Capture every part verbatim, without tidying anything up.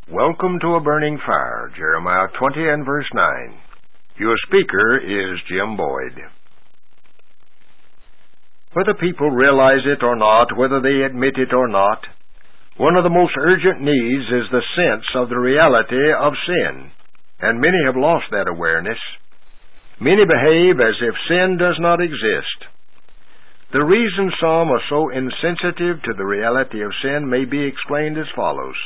Welcome to a burning fire, Jeremiah twenty and verse nine. Your speaker is Jim Boyd. Whether people realize it or not, whether they admit it or not, one of the most urgent needs is the sense of the reality of sin, and many have lost that awareness. Many behave as if sin does not exist. The reason some are so insensitive to the reality of sin may be explained as follows.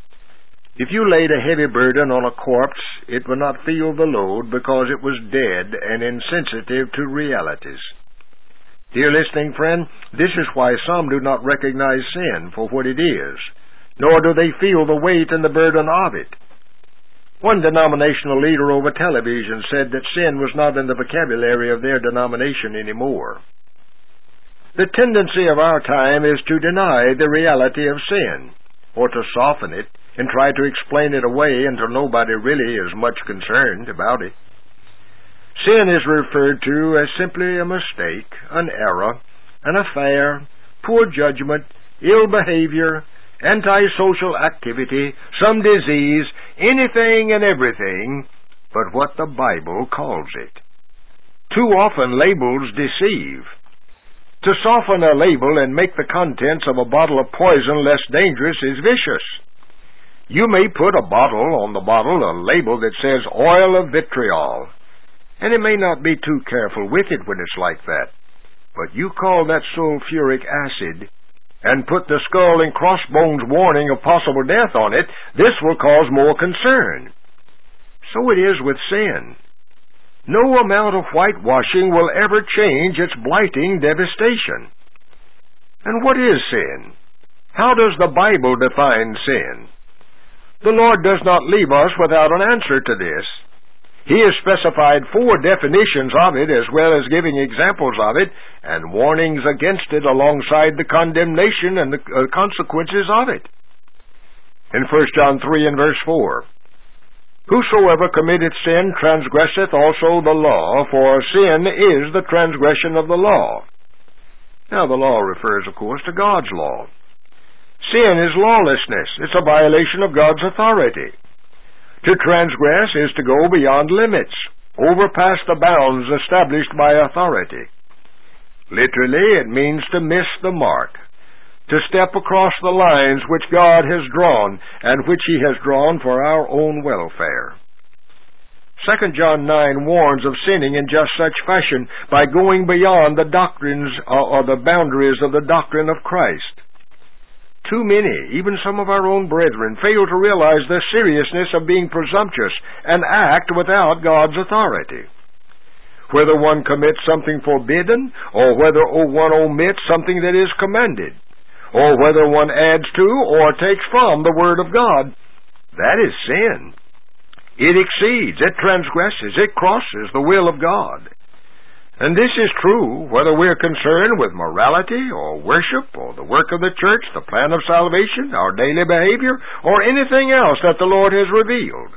If you laid a heavy burden on a corpse, it would not feel the load because it was dead and insensitive to realities. Dear listening friend, this is why some do not recognize sin for what it is, nor do they feel the weight and the burden of it. One denominational leader over television said that sin was not in the vocabulary of their denomination anymore. The tendency of our time is to deny the reality of sin, or to soften it, and try to explain it away until nobody really is much concerned about it. Sin is referred to as simply a mistake, an error, an affair, poor judgment, ill behavior, antisocial activity, some disease, anything and everything but what the Bible calls it. Too often labels deceive. To soften a label and make the contents of a bottle of poison less dangerous is vicious. You may put a bottle on the bottle, a label that says oil of vitriol, and it may not be too careful with it when it's like that. But you call that sulfuric acid and put the skull and crossbones warning of possible death on it, this will cause more concern. So it is with sin. No amount of whitewashing will ever change its blighting devastation. And what is sin? How does the Bible define sin? The Lord does not leave us without an answer to this. He has specified four definitions of it as well as giving examples of it and warnings against it alongside the condemnation and the uh, consequences of it. In First John three and verse four, Whosoever committeth sin transgresseth also the law, for sin is the transgression of the law. Now the law refers, of course, to God's law. Sin is lawlessness. It's a violation of God's authority. To transgress is to go beyond limits, overpass the bounds established by authority. Literally, it means to miss the mark, to step across the lines which God has drawn and which He has drawn for our own welfare. Second John nine warns of sinning in just such fashion by going beyond the doctrines or the boundaries of the doctrine of Christ. Too many, even some of our own brethren, fail to realize the seriousness of being presumptuous and act without God's authority. Whether one commits something forbidden, or whether one omits something that is commanded, or whether one adds to or takes from the Word of God, that is sin. It exceeds, it transgresses, it crosses the will of God. And this is true whether we're concerned with morality or worship or the work of the church, the plan of salvation, our daily behavior, or anything else that the Lord has revealed.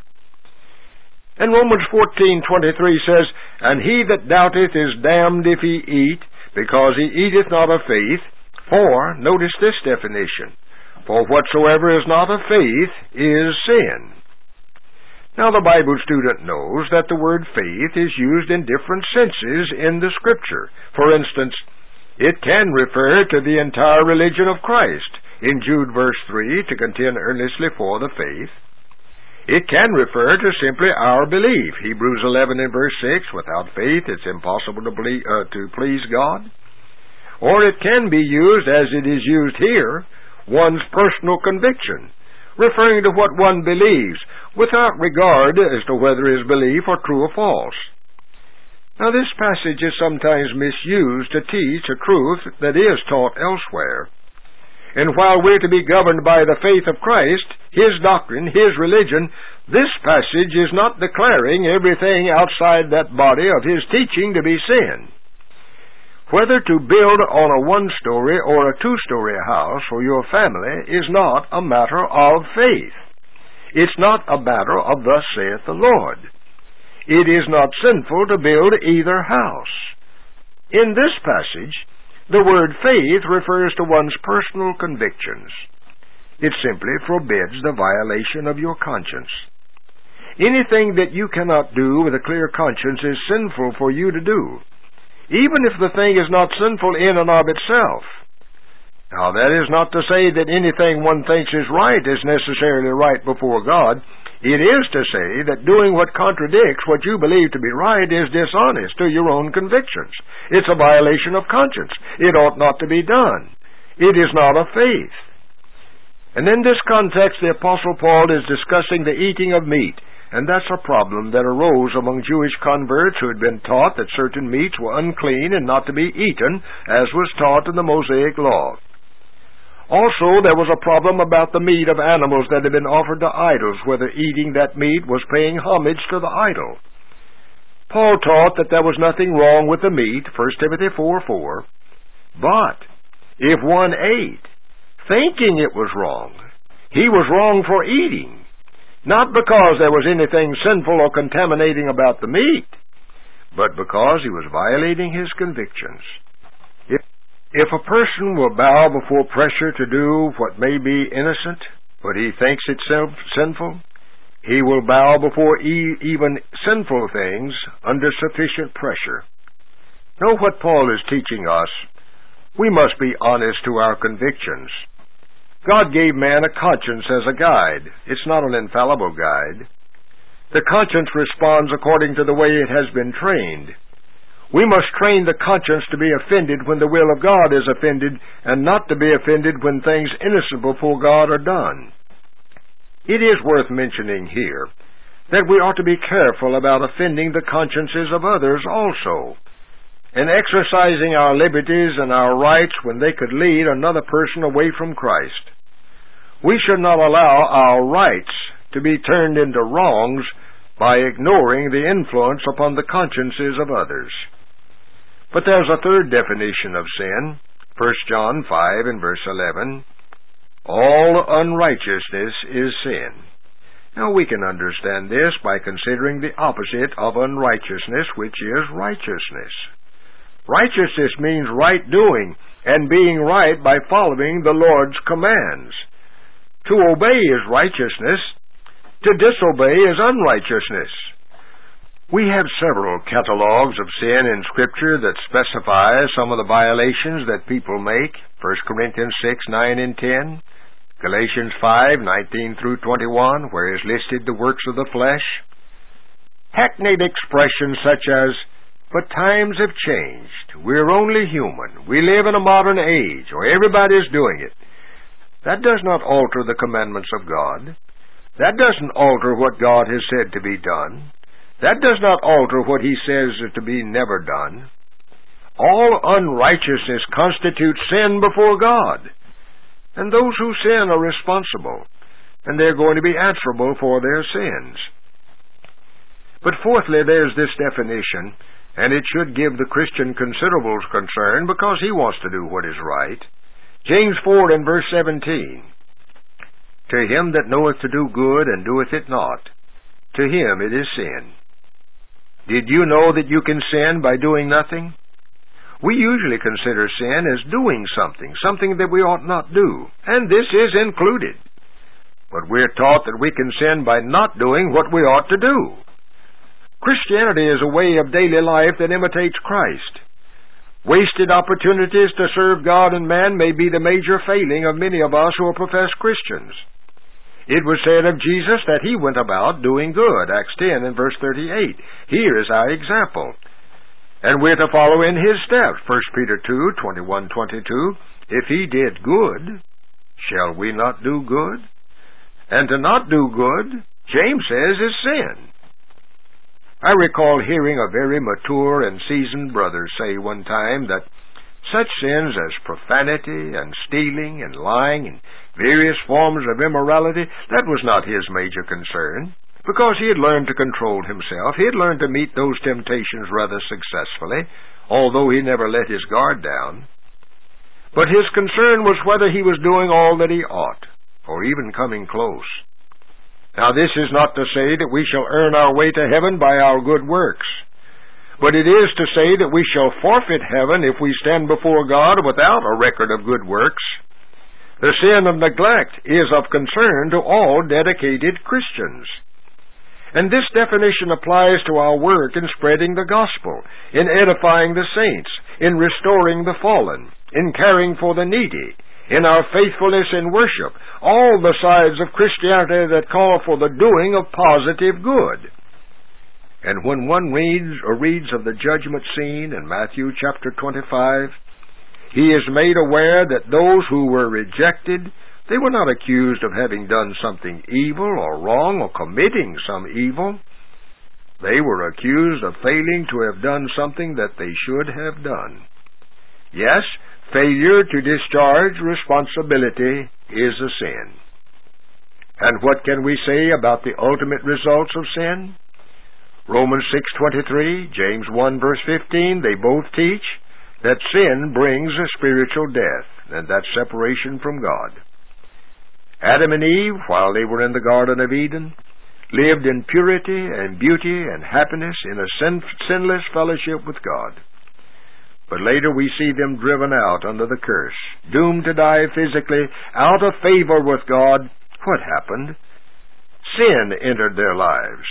And Romans fourteen twenty-three says, And he that doubteth is damned if he eat, because he eateth not of faith. For, notice this definition, for whatsoever is not of faith is sin. Now, the Bible student knows that the word faith is used in different senses in the Scripture. For instance, it can refer to the entire religion of Christ, in Jude verse three, to contend earnestly for the faith. It can refer to simply our belief, Hebrews eleven and verse six, without faith it's impossible to, ble- uh, to please God. Or it can be used, as it is used here, one's personal conviction, referring to what one believes, without regard as to whether his belief are true or false. Now this passage is sometimes misused to teach a truth that is taught elsewhere. And while we're to be governed by the faith of Christ, His doctrine, His religion, this passage is not declaring everything outside that body of His teaching to be sin. Whether to build on a one-story or a two-story house for your family is not a matter of faith. It's not a matter of thus saith the Lord. It is not sinful to build either house. In this passage, the word faith refers to one's personal convictions. It simply forbids the violation of your conscience. Anything that you cannot do with a clear conscience is sinful for you to do, even if the thing is not sinful in and of itself. Now, that is not to say that anything one thinks is right is necessarily right before God. It is to say that doing what contradicts what you believe to be right is dishonest to your own convictions. It's a violation of conscience. It ought not to be done. It is not of faith. And in this context, the Apostle Paul is discussing the eating of meat, and that's a problem that arose among Jewish converts who had been taught that certain meats were unclean and not to be eaten, as was taught in the Mosaic Law. Also, there was a problem about the meat of animals that had been offered to idols, whether eating that meat was paying homage to the idol. Paul taught that there was nothing wrong with the meat, First Timothy four four, but if one ate, thinking it was wrong, he was wrong for eating, not because there was anything sinful or contaminating about the meat, but because he was violating his convictions. If, if a person will bow before pressure to do what may be innocent, but he thinks it sinful, he will bow before e- even sinful things under sufficient pressure. Know what Paul is teaching us. We must be honest to our convictions. God gave man a conscience as a guide. It's not an infallible guide. The conscience responds according to the way it has been trained. We must train the conscience to be offended when the will of God is offended, and not to be offended when things innocent before God are done. It is worth mentioning here that we ought to be careful about offending the consciences of others also, and exercising our liberties and our rights when they could lead another person away from Christ. We should not allow our rights to be turned into wrongs by ignoring the influence upon the consciences of others. But there's a third definition of sin, First John five and verse eleven. All unrighteousness is sin. Now we can understand this by considering the opposite of unrighteousness, which is righteousness. Righteousness means right doing and being right by following the Lord's commands. To obey is righteousness. To disobey is unrighteousness. We have several catalogs of sin in Scripture that specify some of the violations that people make. First Corinthians six, nine, and ten. Galatians five, nineteen through twenty-one, where is listed the works of the flesh. Hackneyed expressions such as, "But times have changed. We're only human. We live in a modern age," or "Everybody's doing it." That does not alter the commandments of God. That doesn't alter what God has said to be done. That does not alter what He says is to be never done. All unrighteousness constitutes sin before God. And those who sin are responsible, and they're going to be answerable for their sins. But fourthly, there's this definition, and it should give the Christian considerable concern because he wants to do what is right. James four and verse seventeen. To him that knoweth to do good and doeth it not, to him it is sin. Did you know that you can sin by doing nothing? We usually consider sin as doing something, something that we ought not do, and this is included. But we're taught that we can sin by not doing what we ought to do. Christianity is a way of daily life that imitates Christ. Wasted opportunities to serve God and man may be the major failing of many of us who are professed Christians. It was said of Jesus that He went about doing good, Acts ten and verse thirty-eight. Here is our example. And we're to follow in His steps, First Peter two, twenty-one, twenty-two. If He did good, shall we not do good? And to not do good, James says, is sin. I recall hearing a very mature and seasoned brother say one time that such sins as profanity and stealing and lying and various forms of immorality, that was not his major concern, because he had learned to control himself. He had learned to meet those temptations rather successfully, although he never let his guard down. But his concern was whether he was doing all that he ought, or even coming close. Now, this is not to say that we shall earn our way to heaven by our good works, but it is to say that we shall forfeit heaven if we stand before God without a record of good works. The sin of neglect is of concern to all dedicated Christians. And this definition applies to our work in spreading the gospel, in edifying the saints, in restoring the fallen, in caring for the needy, in our faithfulness in worship, all the sides of Christianity that call for the doing of positive good. And when one reads or reads of the judgment scene in Matthew chapter twenty-five, he is made aware that those who were rejected, they were not accused of having done something evil or wrong or committing some evil. They were accused of failing to have done something that they should have done. Yes, failure to discharge responsibility is a sin. And what can we say about the ultimate results of sin? Romans six twenty-three, James one verse fifteen, they both teach that sin brings a spiritual death, and that's separation from God. Adam and Eve, while they were in the Garden of Eden, lived in purity and beauty and happiness in a sin- sinless fellowship with God. But later we see them driven out under the curse, doomed to die physically, out of favor with God. What happened? Sin entered their lives.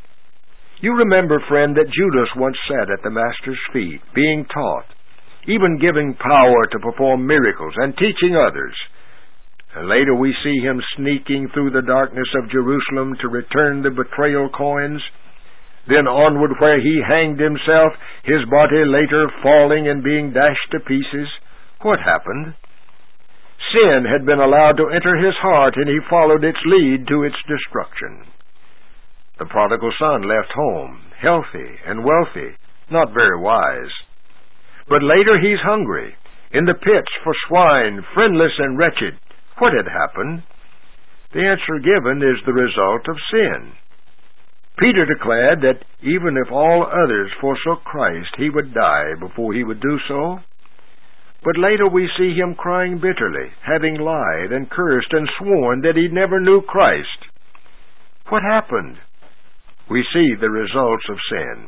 You remember, friend, that Judas once sat at the Master's feet, being taught, even giving power to perform miracles and teaching others. And later we see him sneaking through the darkness of Jerusalem to return the betrayal coins, then onward where he hanged himself, his body later falling and being dashed to pieces. What happened? Sin had been allowed to enter his heart, and he followed its lead to its destruction. The prodigal son left home, healthy and wealthy, not very wise. But later he's hungry, in the pits for swine, friendless and wretched. What had happened? The answer given is the result of sin. Peter declared that even if all others forsook Christ, he would die before he would do so. But later we see him crying bitterly, having lied and cursed and sworn that he never knew Christ. What happened? We see the results of sin.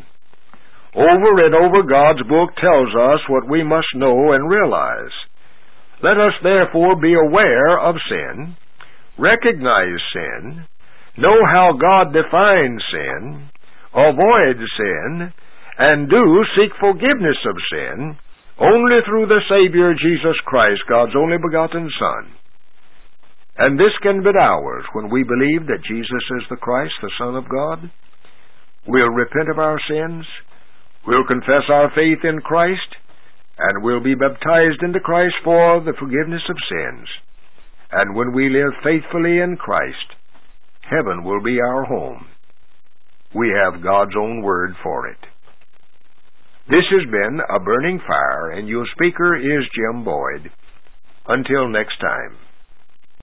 Over and over, God's book tells us what we must know and realize. Let us therefore be aware of sin, recognize sin, know how God defines sin, avoid sin, and do seek forgiveness of sin only through the Savior Jesus Christ, God's only begotten Son. And this can be ours when we believe that Jesus is the Christ, the Son of God. We'll repent of our sins, we'll confess our faith in Christ, and we'll be baptized into Christ for the forgiveness of sins. And when we live faithfully in Christ, heaven will be our home. We have God's own word for it. This has been A Burning Fire, and your speaker is Jim Boyd. Until next time.